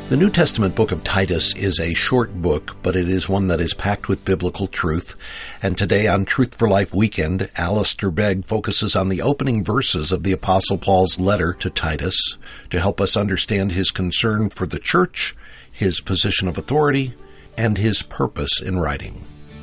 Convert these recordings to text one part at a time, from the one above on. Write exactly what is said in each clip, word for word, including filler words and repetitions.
The New Testament book of Titus is a short book, but it is one that is packed with biblical truth. And today on Truth for Life Weekend, Alistair Begg focuses on the opening verses of the Apostle Paul's letter to Titus to help us understand his concern for the church, his position of authority, and his purpose in writing.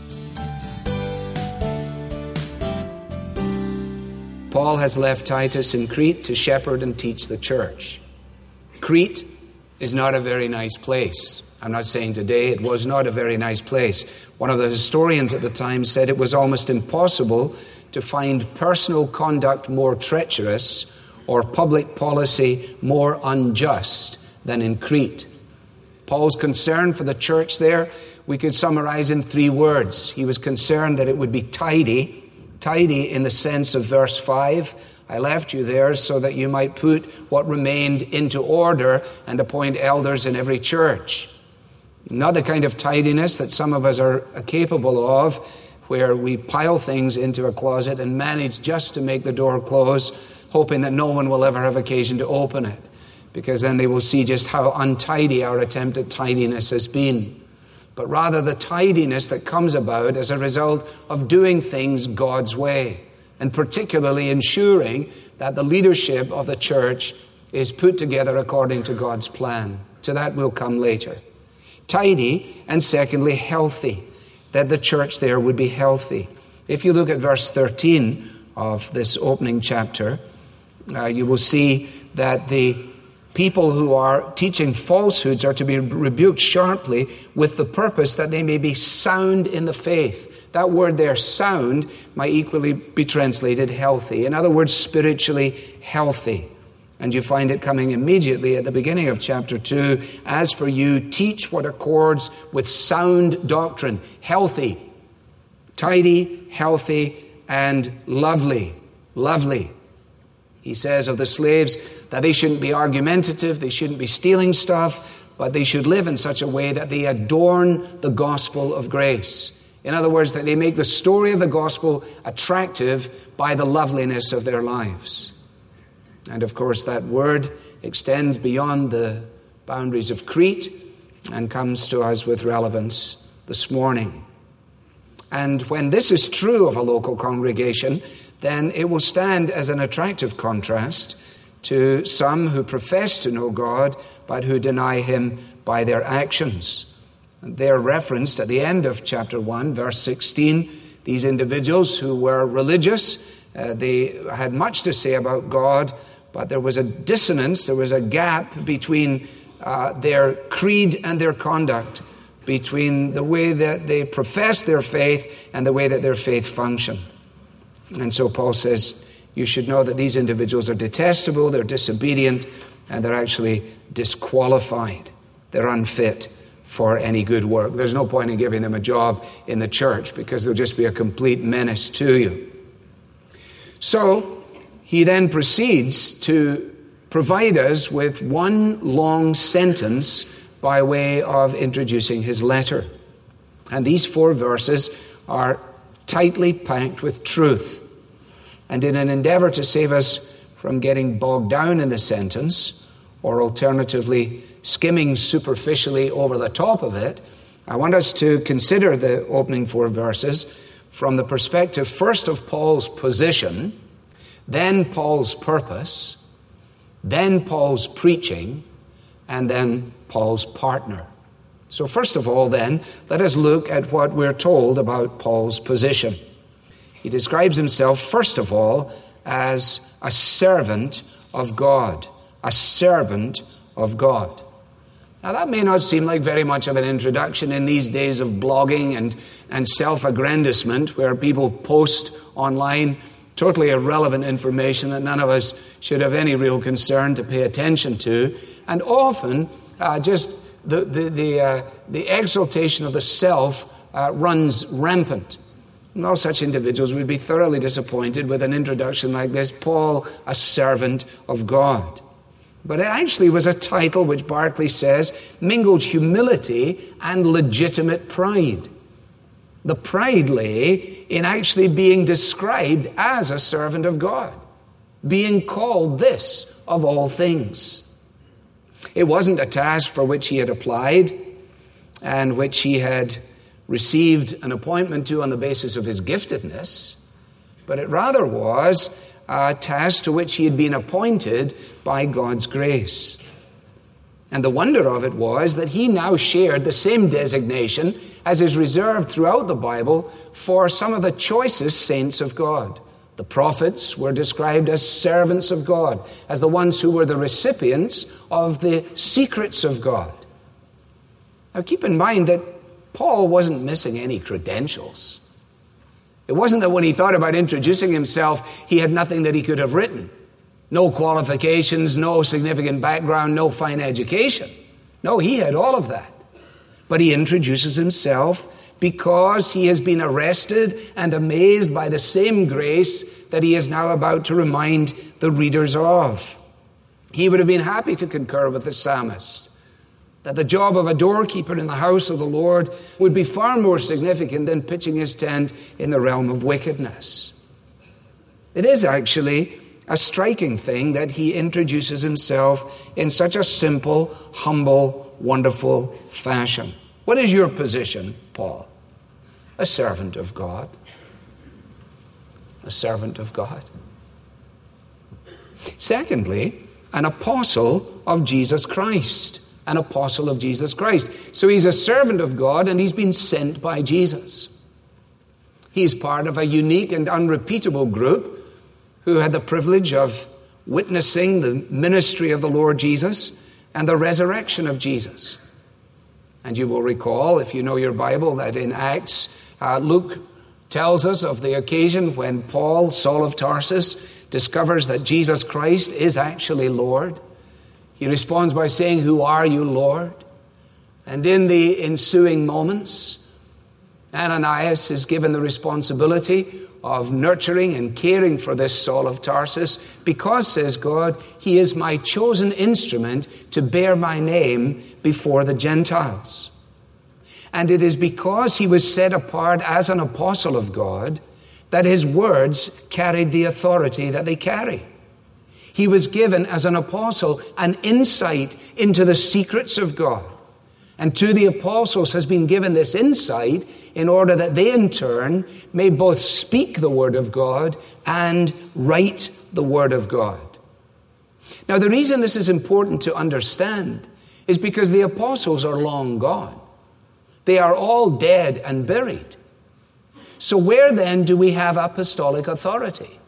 Paul has left Titus in Crete to shepherd and teach the church. Crete is not a very nice place. I'm not saying today it was not a very nice place. One of the historians at the time said it was almost impossible to find personal conduct more treacherous or public policy more unjust than in Crete. Paul's concern for the church there, we could summarize in three words. He was concerned that it would be tidy, tidy in the sense of verse five. I left you there so that you might put what remained into order and appoint elders in every church. Not the kind of tidiness that some of us are capable of, where we pile things into a closet and manage just to make the door close, hoping that no one will ever have occasion to open it, because then they will see just how untidy our attempt at tidiness has been. But rather the tidiness that comes about as a result of doing things God's way, and particularly ensuring that the leadership of the church is put together according to God's plan. To that we'll come later. Tidy, and secondly, healthy, that the church there would be healthy. If you look at verse thirteen of this opening chapter, uh, you will see that the people who are teaching falsehoods are to be rebuked sharply with the purpose that they may be sound in the faith. That word there, sound, might equally be translated healthy. In other words, spiritually healthy. And you find it coming immediately at the beginning of chapter two. As for you, teach what accords with sound doctrine. Healthy, tidy, healthy, and lovely. Lovely. He says of the slaves that they shouldn't be argumentative, they shouldn't be stealing stuff, but they should live in such a way that they adorn the gospel of grace. In other words, that they make the story of the gospel attractive by the loveliness of their lives. And of course, that word extends beyond the boundaries of Crete and comes to us with relevance this morning. And when this is true of a local congregation, then it will stand as an attractive contrast to some who profess to know God, but who deny Him by their actions. They're referenced at the end of chapter one, verse sixteen. These individuals who were religious, uh, they had much to say about God, but there was a dissonance, there was a gap between uh, their creed and their conduct, between the way that they professed their faith and the way that their faith functioned. And so Paul says, you should know that these individuals are detestable, they're disobedient, and they're actually disqualified. They're unfit for any good work. There's no point in giving them a job in the church because they'll just be a complete menace to you. So he then proceeds to provide us with one long sentence by way of introducing his letter. And these four verses are tightly packed with truth. And in an endeavor to save us from getting bogged down in the sentence, or alternatively skimming superficially over the top of it, I want us to consider the opening four verses from the perspective first of Paul's position, then Paul's purpose, then Paul's preaching, and then Paul's partner. So first of all then, let us look at what we're told about Paul's position. He describes himself first of all as a servant of God, a servant of God. Now that may not seem like very much of an introduction in these days of blogging and, and self-aggrandizement, where people post online totally irrelevant information that none of us should have any real concern to pay attention to, and often uh, just the the the, uh, the exaltation of the self uh, runs rampant. And all such individuals would be thoroughly disappointed with an introduction like this, Paul, a servant of God. But it actually was a title which Barclay says mingled humility and legitimate pride. The pride lay in actually being described as a servant of God, being called this of all things. It wasn't a task for which he had applied and which he had received an appointment to on the basis of his giftedness, but it rather was a task to which he had been appointed by God's grace. And the wonder of it was that he now shared the same designation as is reserved throughout the Bible for some of the choicest saints of God. The prophets were described as servants of God, as the ones who were the recipients of the secrets of God. Now keep in mind that Paul wasn't missing any credentials. It wasn't that when he thought about introducing himself, he had nothing that he could have written. No qualifications, no significant background, no fine education. No, he had all of that. But he introduces himself because he has been arrested and amazed by the same grace that he is now about to remind the readers of. He would have been happy to concur with the psalmist that the job of a doorkeeper in the house of the Lord would be far more significant than pitching his tent in the realm of wickedness. It is actually a striking thing that he introduces himself in such a simple, humble, wonderful fashion. What is your position, Paul? A servant of God. A servant of God. Secondly, an apostle of Jesus Christ. An apostle of Jesus Christ. So he's a servant of God and he's been sent by Jesus. He's part of a unique and unrepeatable group who had the privilege of witnessing the ministry of the Lord Jesus and the resurrection of Jesus. And you will recall, if you know your Bible, that in Acts, uh, Luke tells us of the occasion when Paul, Saul of Tarsus, discovers that Jesus Christ is actually Lord. He responds by saying, "Who are you, Lord?" And in the ensuing moments, Ananias is given the responsibility of nurturing and caring for this Saul of Tarsus because, says God, he is my chosen instrument to bear my name before the Gentiles. And it is because he was set apart as an apostle of God that his words carried the authority that they carry. He was given as an apostle an insight into the secrets of God. And to the apostles has been given this insight in order that they in turn may both speak the word of God and write the word of God. Now the reason this is important to understand is because the apostles are long gone. They are all dead and buried. So where then do we have apostolic authority?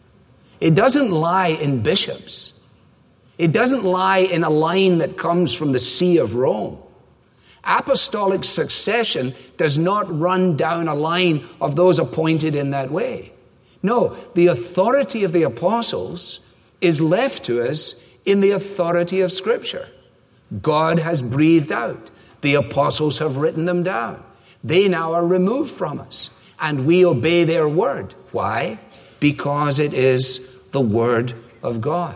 It doesn't lie in bishops. It doesn't lie in a line that comes from the See of Rome. Apostolic succession does not run down a line of those appointed in that way. No, the authority of the apostles is left to us in the authority of Scripture. God has breathed out. The apostles have written them down. They now are removed from us, and we obey their word. Why? Because it is the word of God.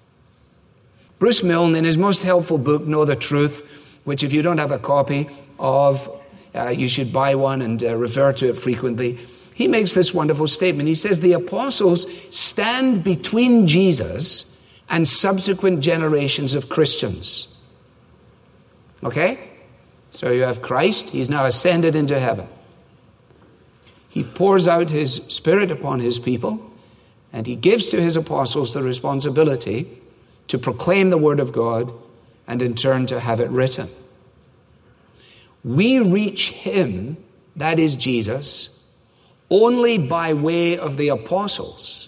Bruce Milne, in his most helpful book, Know the Truth, which if you don't have a copy of, uh, you should buy one and uh, refer to it frequently, he makes this wonderful statement. He says, the apostles stand between Jesus and subsequent generations of Christians. Okay? So you have Christ. He's now ascended into heaven. He pours out his Spirit upon his people, and he gives to his apostles the responsibility to proclaim the word of God and in turn to have it written. We reach him, that is Jesus, only by way of the apostles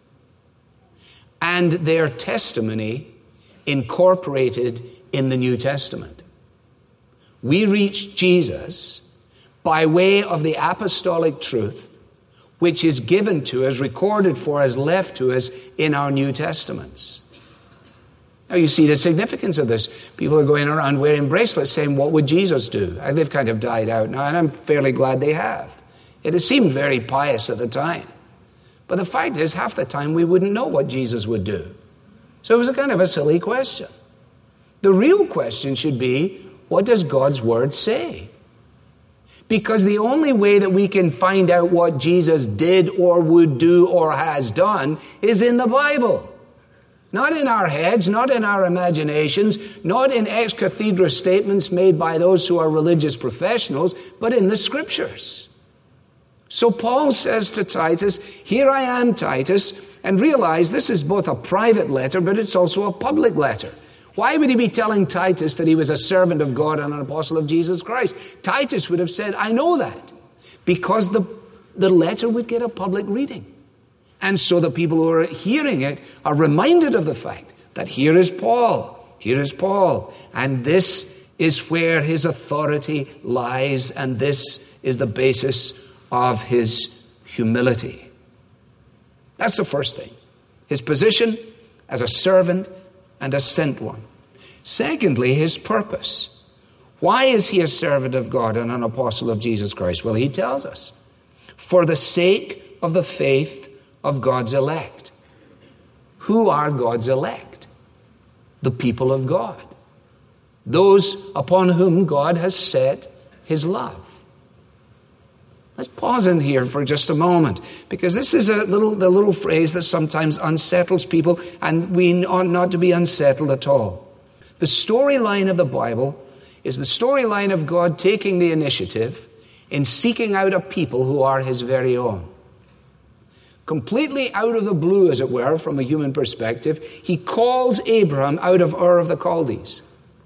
and their testimony incorporated in the New Testament. We reach Jesus by way of the apostolic truth which is given to us, recorded for us, left to us in our New Testaments. Now you see the significance of this. People are going around wearing bracelets saying, what would Jesus do? And they've kind of died out now, and I'm fairly glad they have. It has seemed very pious at the time. But the fact is, half the time we wouldn't know what Jesus would do. So it was a kind of a silly question. The real question should be, what does God's word say? Because the only way that we can find out what Jesus did or would do or has done is in the Bible. Not in our heads, not in our imaginations, not in ex cathedra statements made by those who are religious professionals, but in the Scriptures. So Paul says to Titus, here I am, Titus, and realize this is both a private letter, but it's also a public letter. Why would he be telling Titus that he was a servant of God and an apostle of Jesus Christ? Titus would have said, I know that, because the, the letter would get a public reading. And so the people who are hearing it are reminded of the fact that here is Paul, here is Paul, and this is where his authority lies, and this is the basis of his humility. That's the first thing. His position as a servant and a sent one. Secondly, his purpose. Why is he a servant of God and an apostle of Jesus Christ? Well, he tells us, for the sake of the faith of God's elect. Who are God's elect? The people of God. Those upon whom God has set his love. Let's pause in here for just a moment, because this is a little the little phrase that sometimes unsettles people, and we ought not to be unsettled at all. The storyline of the Bible is the storyline of God taking the initiative in seeking out a people who are his very own. Completely out of the blue, as it were, from a human perspective, he calls Abraham out of Ur of the Chaldees.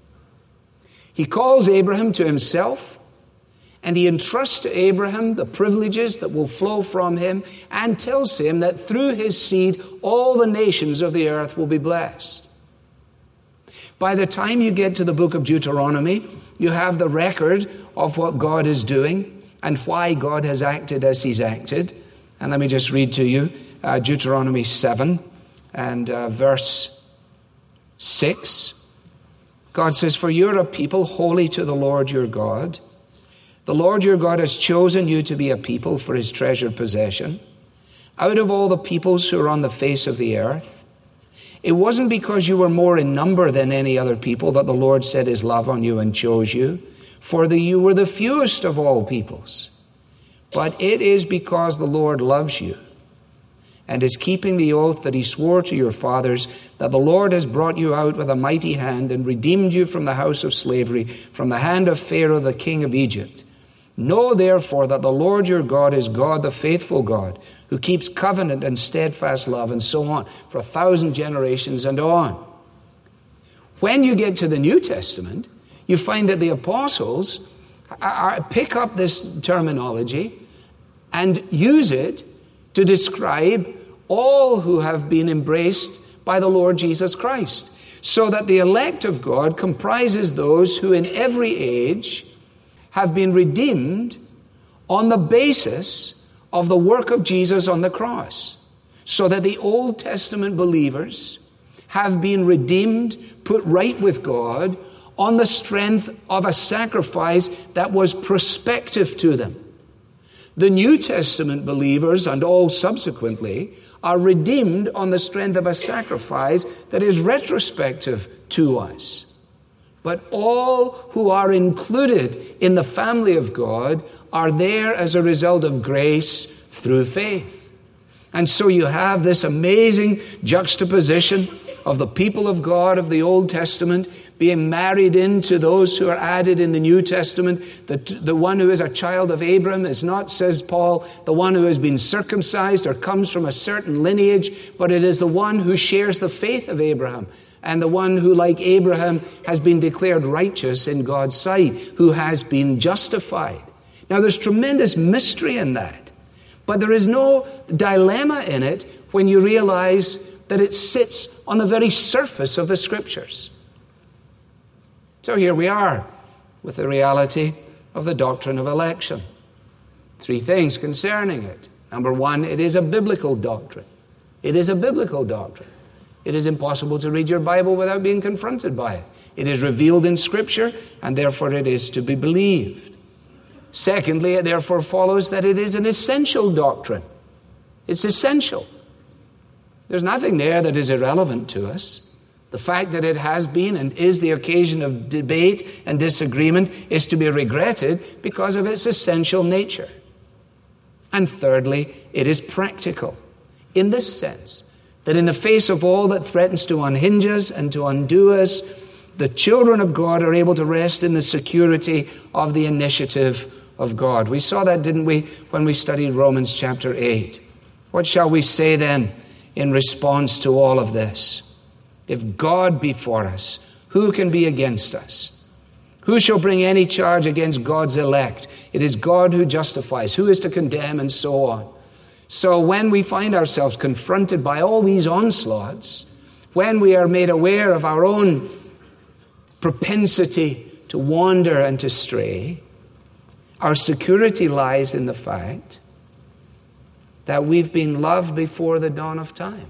He calls Abraham to himself, and he entrusts to Abraham the privileges that will flow from him, and tells him that through his seed all the nations of the earth will be blessed. By the time you get to the book of Deuteronomy, you have the record of what God is doing and why God has acted as he's acted. And let me just read to you uh, Deuteronomy seven and uh, verse six. God says, for you're a people holy to the Lord your God. The Lord your God has chosen you to be a people for his treasured possession, out of all the peoples who are on the face of the earth. It wasn't because you were more in number than any other people that the Lord set his love on you and chose you, for the, you were the fewest of all peoples. But it is because the Lord loves you and is keeping the oath that he swore to your fathers, that the Lord has brought you out with a mighty hand and redeemed you from the house of slavery, from the hand of Pharaoh, the king of Egypt. Know therefore that the Lord your God is God, the faithful God, who keeps covenant and steadfast love, and so on, for a thousand generations and on. When you get to the New Testament, you find that the apostles are, pick up this terminology and use it to describe all who have been embraced by the Lord Jesus Christ. So that the elect of God comprises those who in every age have been redeemed on the basis of the work of Jesus on the cross. So that the Old Testament believers have been redeemed, put right with God, on the strength of a sacrifice that was prospective to them. The New Testament believers, and all subsequently, are redeemed on the strength of a sacrifice that is retrospective to us. But all who are included in the family of God are there as a result of grace through faith. And so you have this amazing juxtaposition of the people of God of the Old Testament being married into those who are added in the New Testament. The, the one who is a child of Abraham is not, says Paul, the one who has been circumcised or comes from a certain lineage, but it is the one who shares the faith of Abraham, and the one who, like Abraham, has been declared righteous in God's sight, who has been justified. Now, there's tremendous mystery in that, but there is no dilemma in it when you realize that it sits on the very surface of the Scriptures. So here we are with the reality of the doctrine of election. Three things concerning it. Number one, it is a biblical doctrine. It is a biblical doctrine. It is impossible to read your Bible without being confronted by it. It is revealed in Scripture, and therefore it is to be believed. Secondly, it therefore follows that it is an essential doctrine. It's essential. There's nothing there that is irrelevant to us. The fact that it has been and is the occasion of debate and disagreement is to be regretted because of its essential nature. And thirdly, it is practical in this sense, That in the face of all that threatens to unhinge us and to undo us, the children of God are able to rest in the security of the initiative of God. We saw that, didn't we, when we studied Romans chapter eight. What shall we say then in response to all of this? If God be for us, who can be against us? Who shall bring any charge against God's elect? It is God who justifies. Who is to condemn? And so on. So when we find ourselves confronted by all these onslaughts, when we are made aware of our own propensity to wander and to stray, our security lies in the fact that we've been loved before the dawn of time.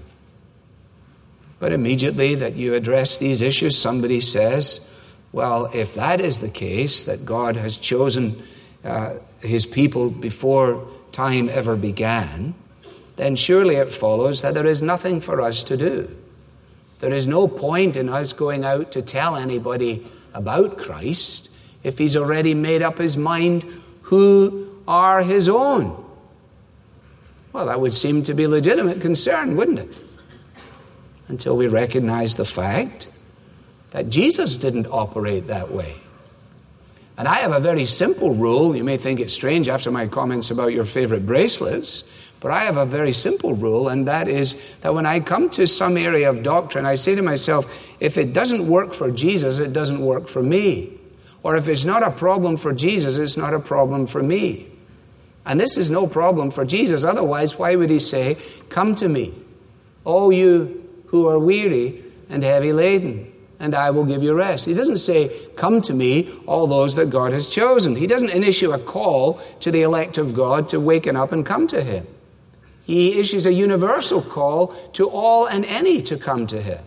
But immediately that you address these issues, somebody says, well, if that is the case, that God has chosen uh, his people before time ever began, then surely it follows that there is nothing for us to do. There is no point in us going out to tell anybody about Christ if he's already made up his mind who are his own. Well, that would seem to be legitimate concern, wouldn't it? Until we recognize the fact that Jesus didn't operate that way. And I have a very simple rule. You may think it's strange after my comments about your favorite bracelets, but I have a very simple rule, and that is that when I come to some area of doctrine, I say to myself, if it doesn't work for Jesus, it doesn't work for me. Or if it's not a problem for Jesus, it's not a problem for me. And this is no problem for Jesus. Otherwise, why would he say, come to me, all you who are weary and heavy laden, and I will give you rest. He doesn't say, come to me, all those that God has chosen. He doesn't issue a call to the elect of God to waken up and come to him. He issues a universal call to all and any to come to him.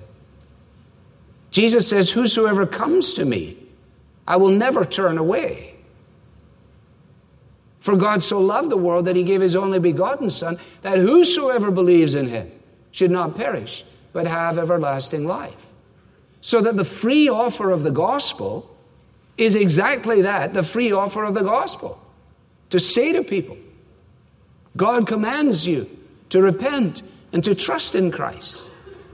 Jesus says, whosoever comes to me, I will never turn away. For God so loved the world that he gave his only begotten Son, that whosoever believes in him should not perish, but have everlasting life. So that the free offer of the gospel is exactly that, the free offer of the gospel. To say to people, God commands you to repent and to trust in Christ.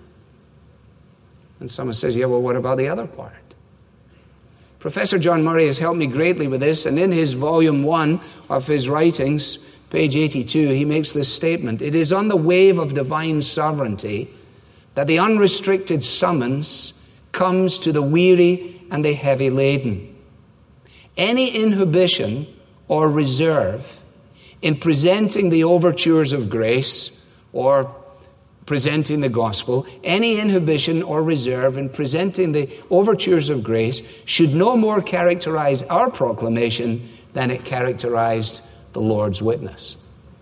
And someone says, yeah, well, what about the other part? Professor John Murray has helped me greatly with this, and in his volume one of his writings, page eighty-two, he makes this statement. It is on the wave of divine sovereignty that the unrestricted summons comes to the weary and the heavy laden. Any inhibition or reserve in presenting the overtures of grace or presenting the gospel, any inhibition or reserve in presenting the overtures of grace should no more characterize our proclamation than it characterized the Lord's witness.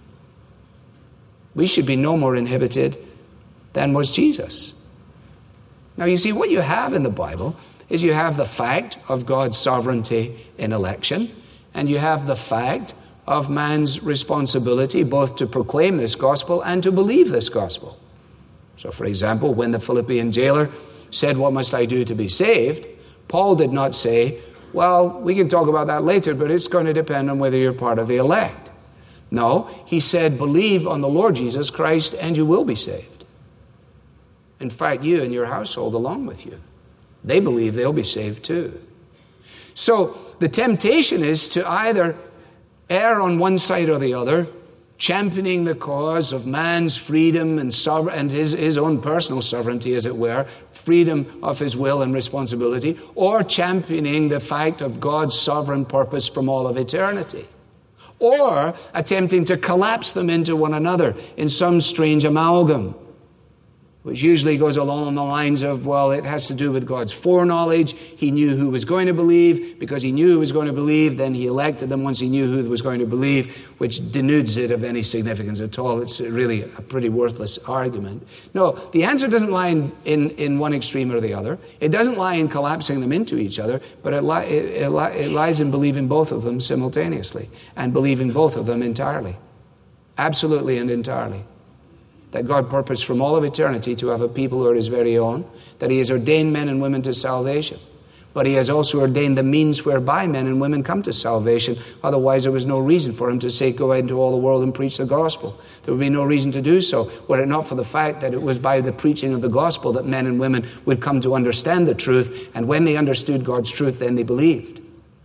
We should be no more inhibited than was Jesus. Now, you see, what you have in the Bible is you have the fact of God's sovereignty in election, and you have the fact of man's responsibility both to proclaim this gospel and to believe this gospel. So, for example, when the Philippian jailer said, what must I do to be saved? Paul did not say, well, we can talk about that later, but it's going to depend on whether you're part of the elect. No, he said, believe on the Lord Jesus Christ and you will be saved. In fact, you and your household along with you. They believe they'll be saved too. So the temptation is to either err on one side or the other, championing the cause of man's freedom and, sover- and his, his own personal sovereignty, as it were, freedom of his will and responsibility, or championing the fact of God's sovereign purpose from all of eternity, or attempting to collapse them into one another in some strange amalgam, which usually goes along the lines of, well, it has to do with God's foreknowledge. He knew who was going to believe. Because he knew who was going to believe, then he elected them once he knew who was going to believe, which denudes it of any significance at all. It's really a pretty worthless argument. No, the answer doesn't lie in, in, in one extreme or the other. It doesn't lie in collapsing them into each other, but it, li- it, it, li- it lies in believing both of them simultaneously and believing both of them entirely. Absolutely and entirely. That God purposed from all of eternity to have a people who are his very own, that he has ordained men and women to salvation. But he has also ordained the means whereby men and women come to salvation. Otherwise, there was no reason for him to say, go out into all the world and preach the gospel. There would be no reason to do so, were it not for the fact that it was by the preaching of the gospel that men and women would come to understand the truth. And when they understood God's truth, then they believed.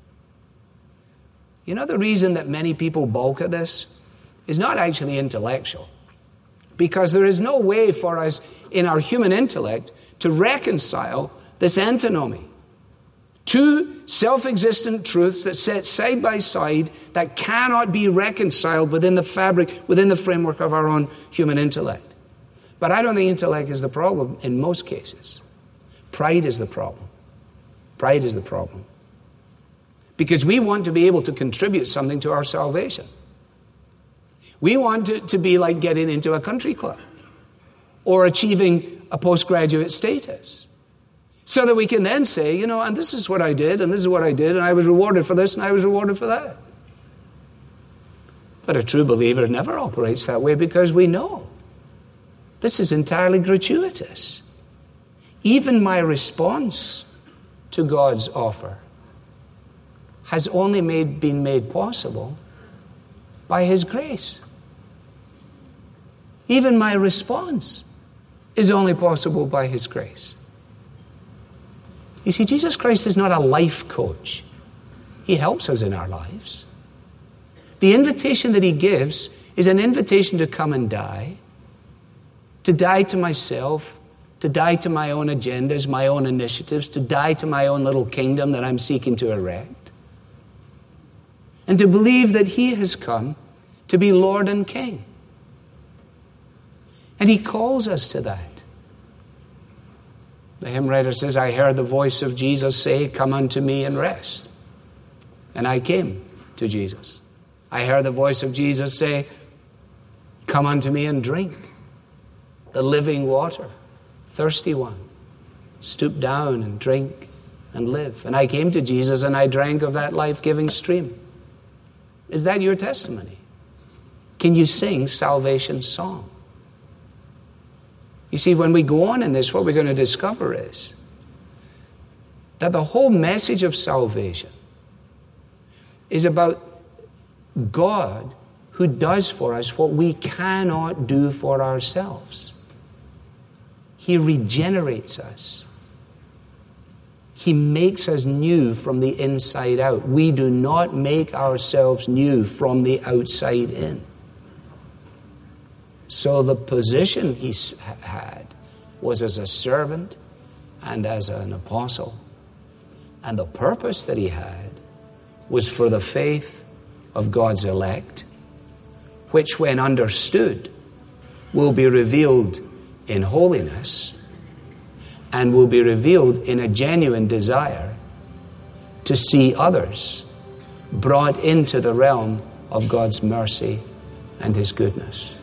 You know, the reason that many people balk at this is not actually intellectual. Because there is no way for us in our human intellect to reconcile this antinomy. Two self-existent truths that sit side by side that cannot be reconciled within the fabric, within the framework of our own human intellect. But I don't think intellect is the problem in most cases. Pride is the problem. Pride is the problem. Because we want to be able to contribute something to our salvation. We want it to be like getting into a country club or achieving a postgraduate status. So that we can then say, you know, and this is what I did, and this is what I did, and I was rewarded for this, and I was rewarded for that. But a true believer never operates that way because we know this is entirely gratuitous. Even my response to God's offer has only made, been made possible by His grace. Even my response is only possible by His grace. You see, Jesus Christ is not a life coach. He helps us in our lives. The invitation that He gives is an invitation to come and die, to die to myself, to die to my own agendas, my own initiatives, to die to my own little kingdom that I'm seeking to erect, and to believe that He has come to be Lord and King. And He calls us to that. The hymn writer says, I heard the voice of Jesus say, come unto me and rest. And I came to Jesus. I heard the voice of Jesus say, come unto me and drink the living water. Thirsty one, stoop down and drink and live. And I came to Jesus and I drank of that life-giving stream. Is that your testimony? Can you sing salvation's song? You see, when we go on in this, what we're going to discover is that the whole message of salvation is about God who does for us what we cannot do for ourselves. He regenerates us. He makes us new from the inside out. We do not make ourselves new from the outside in. So the position he had was as a servant and as an apostle. And the purpose that he had was for the faith of God's elect, which when understood will be revealed in holiness and will be revealed in a genuine desire to see others brought into the realm of God's mercy and His goodness.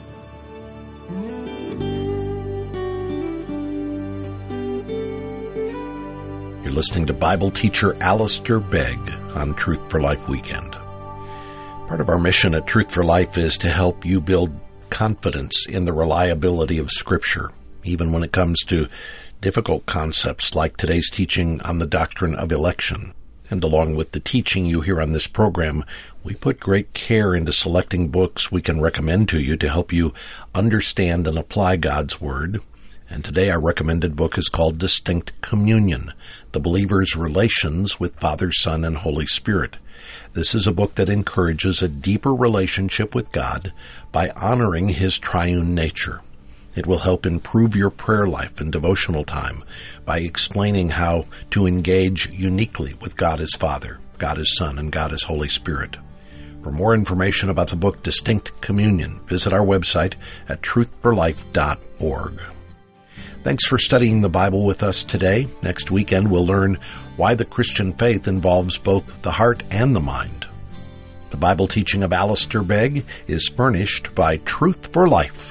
You're listening to Bible teacher Alistair Begg on Truth for Life Weekend. Part of our mission at Truth for Life is to help you build confidence in the reliability of Scripture, even when it comes to difficult concepts like today's teaching on the doctrine of election. And along with the teaching you hear on this program, we put great care into selecting books we can recommend to you to help you understand and apply God's Word. And today our recommended book is called Distinct Communion, The Believer's Relations with Father, Son, and Holy Spirit. This is a book that encourages a deeper relationship with God by honoring His triune nature. It will help improve your prayer life and devotional time by explaining how to engage uniquely with God as Father, God as Son, and God as Holy Spirit. For more information about the book Distinct Communion, visit our website at truth for life dot org. Thanks for studying the Bible with us today. Next weekend we'll learn why the Christian faith involves both the heart and the mind. The Bible teaching of Alistair Begg is furnished by Truth for Life,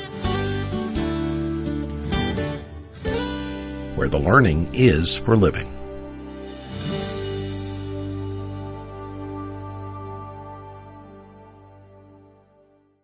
where the learning is for living.